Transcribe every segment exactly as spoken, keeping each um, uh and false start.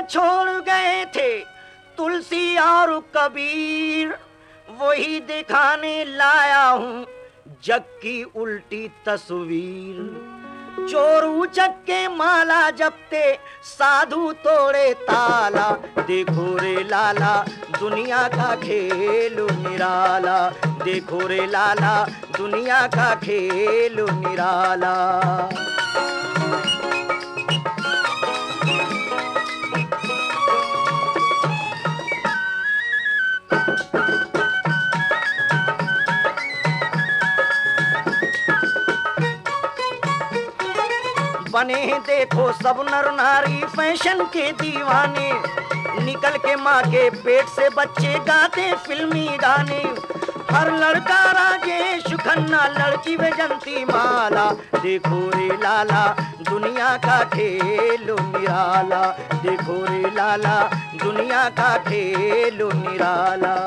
छोड़ गए थे तुलसी और कबीर, वही दिखाने लाया हूँ जग की उल्टी तस्वीर। चोर उचक के माला जपते, साधु तोड़े ताला, देखो रे लाला दुनिया का खेल निराला, देखो रे लाला दुनिया का खेल निराला। बने देखो सब नर नारी फैशन के दीवाने, निकल के माँ के पेट से बच्चे गाते फिल्मी गाने। हर लड़का राजेश खन्ना, लड़की वैजंती माला, देखो रे लाला दुनिया का खेल निराला, देखो रे लाला दुनिया का खेल निराला।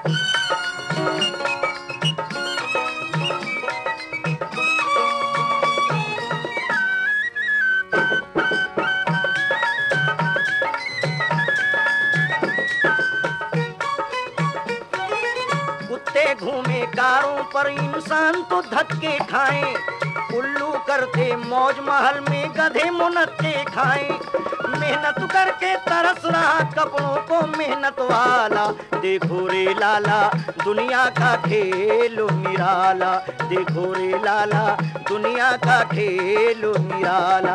घूमे कारों पर इंसान तो धक्के खाएं, उल्लू करते मौज महल में गधे मुनक्के खाएं। मेहनत करके तरस रहा कपड़ों को मेहनत वाला, देखो रे लाला दुनिया का खेल निराला, देखो रे लाला दुनिया का खेल निराला।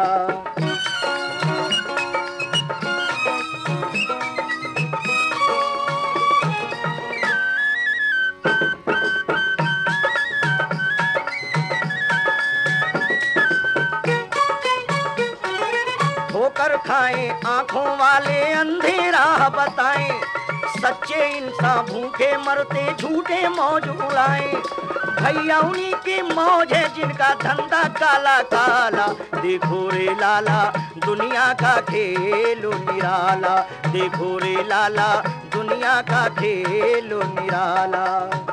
ठोकर खाएं आंखों वाले अंधेरा बताएं, सच्चे इंसान भूखे मरते झूठे मौज उड़ाएं। भैया उन्हीं की मौज है जिनका धंधा काला काला, देखो रे लाला दुनिया का खेल निराला, देखो रे लाला दुनिया का खेल निराला।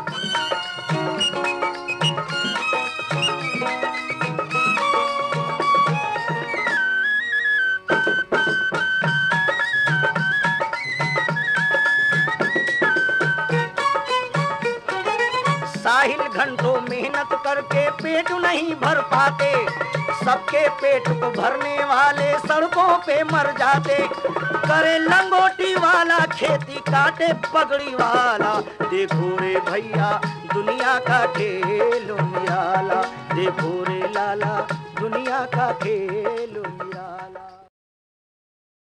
साहिल घंटों मेहनत करके पेट नहीं भर पाते, सबके पेट को भरने वाले सड़कों पे मर जाते। करे लंगोटी वाला खेती काटे पगड़ी वाला, देखो रे भैया दुनिया का खेल निराला, देखो रे लाला दुनिया का खेल